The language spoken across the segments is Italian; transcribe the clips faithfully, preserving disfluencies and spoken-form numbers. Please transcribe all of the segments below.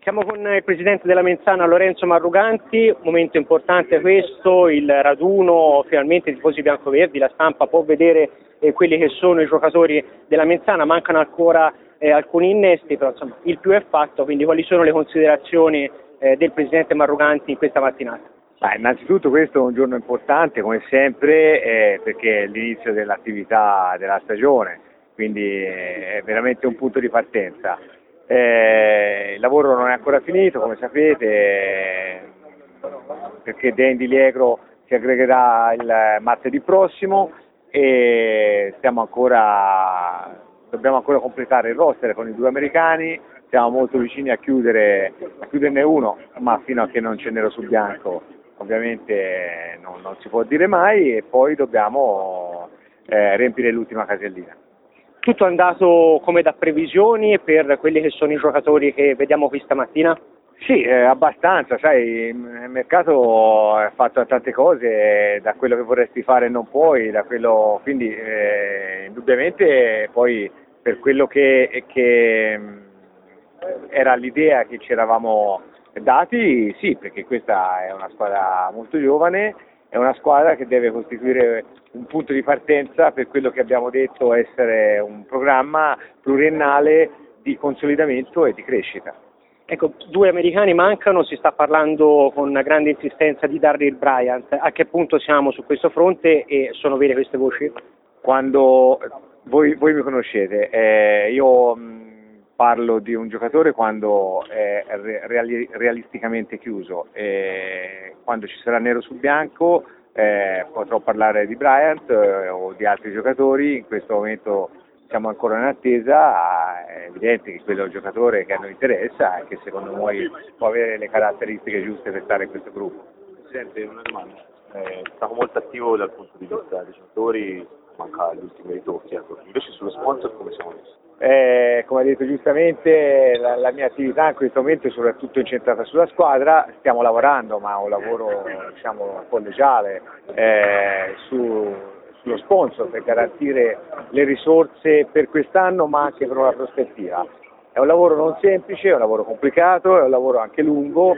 Siamo con il presidente della Menzana Lorenzo Marruganti, momento importante questo, il raduno, finalmente i tifosi biancoverdi, la stampa può vedere eh, quelli che sono i giocatori della Menzana, mancano ancora eh, alcuni innesti, però insomma il più è fatto, quindi quali sono le considerazioni eh, del presidente Marruganti in questa mattinata? Beh, innanzitutto questo è un giorno importante come sempre eh, perché è l'inizio dell'attività della stagione, quindi è veramente un punto di partenza. Eh, il lavoro non è ancora finito, come sapete, eh, perché Dandy Liegro si aggregherà il martedì prossimo e stiamo ancora, dobbiamo ancora completare il roster con i due americani, siamo molto vicini a chiudere, a chiuderne uno, ma fino a che non c'è nero su bianco ovviamente non, non si può dire mai, e poi dobbiamo eh, riempire l'ultima casellina. Tutto è andato come da previsioni per quelli che sono i giocatori che vediamo qui stamattina? Sì, eh, abbastanza, sai, il mercato è fatto da tante cose, da quello che vorresti fare e non puoi, da quello, quindi eh, indubbiamente poi per quello che, che era l'idea che ci eravamo dati, sì, perché questa è una squadra molto giovane, è una squadra che deve costituire un punto di partenza per quello che abbiamo detto essere un programma pluriennale di consolidamento e di crescita. Ecco, due americani mancano, si sta parlando con grande insistenza di Darryl Bryant. A che punto siamo su questo fronte e sono vere queste voci? Quando voi, voi mi conoscete, eh, io mh, parlo di un giocatore quando è reali, realisticamente chiuso, e quando ci sarà nero su bianco eh, potrò parlare di Bryant eh, o di altri giocatori. In questo momento siamo ancora in attesa, è evidente che quello è un giocatore che a noi interessa e che secondo noi può avere le caratteristiche giuste per stare in questo gruppo. Presidente, una domanda, è stato molto attivo dal punto di vista dei giocatori, manca gli ultimi ritocchi, ecco. Invece sullo sponsor come siamo messi? Eh, come ha detto giustamente, la, la mia attività in questo momento è soprattutto incentrata sulla squadra, stiamo lavorando, ma un lavoro diciamo collegiale eh, su, sullo sponsor per garantire le risorse per quest'anno ma anche per una prospettiva. È un lavoro non semplice, è un lavoro complicato, è un lavoro anche lungo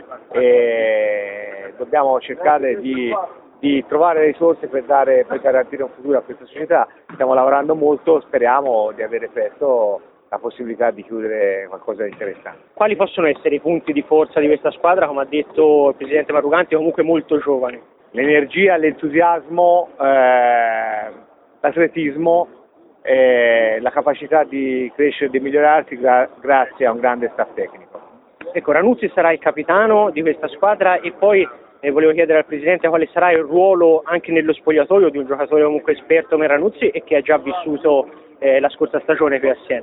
e dobbiamo cercare di di trovare risorse per, dare, per garantire un futuro a questa società. Stiamo lavorando molto, speriamo di avere presto la possibilità di chiudere qualcosa di interessante. Quali possono essere i punti di forza di questa squadra, come ha detto il presidente Marruganti, comunque molto giovane? L'energia, l'entusiasmo, eh, l'atletismo, eh, la capacità di crescere e di migliorarsi gra- grazie a un grande staff tecnico. Ecco, Ranuzzi sarà il capitano di questa squadra e poi e volevo chiedere al Presidente quale sarà il ruolo anche nello spogliatoio di un giocatore comunque esperto come Ranuzzi e che ha già vissuto eh, la scorsa stagione qui a Siena.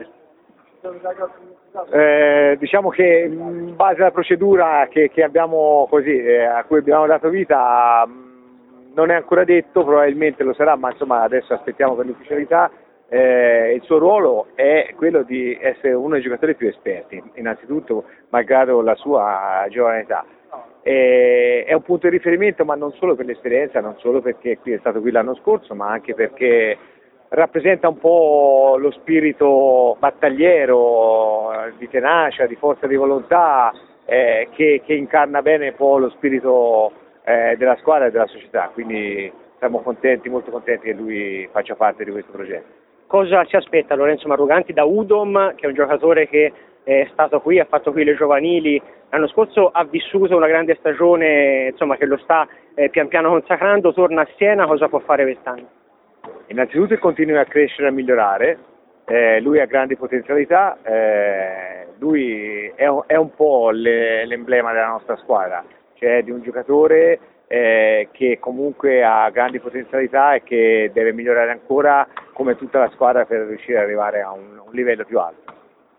Eh, diciamo che in base alla procedura che, che abbiamo così, eh, a cui abbiamo dato vita mh, non è ancora detto, probabilmente lo sarà, ma insomma adesso aspettiamo per l'ufficialità. Eh, il suo ruolo è quello di essere uno dei giocatori più esperti, innanzitutto malgrado la sua giovane età. Eh, è un punto di riferimento, ma non solo per l'esperienza, non solo perché qui è stato qui l'anno scorso, ma anche perché rappresenta un po' lo spirito battagliero, di tenacia, di forza di volontà, eh, che, che incarna bene un po' lo spirito eh, della squadra e della società, quindi siamo contenti, molto contenti che lui faccia parte di questo progetto. Cosa ci aspetta Lorenzo Marruganti da Udom, che è un giocatore che è stato qui, ha fatto qui le giovanili, l'anno scorso ha vissuto una grande stagione, insomma, che lo sta eh, pian piano consacrando, torna a Siena, cosa può fare quest'anno? Innanzitutto continua a crescere e a migliorare, eh, lui ha grandi potenzialità, eh, lui è un, è un po' le, l'emblema della nostra squadra, cioè di un giocatore eh, che comunque ha grandi potenzialità e che deve migliorare ancora come tutta la squadra per riuscire ad arrivare a un, un livello più alto.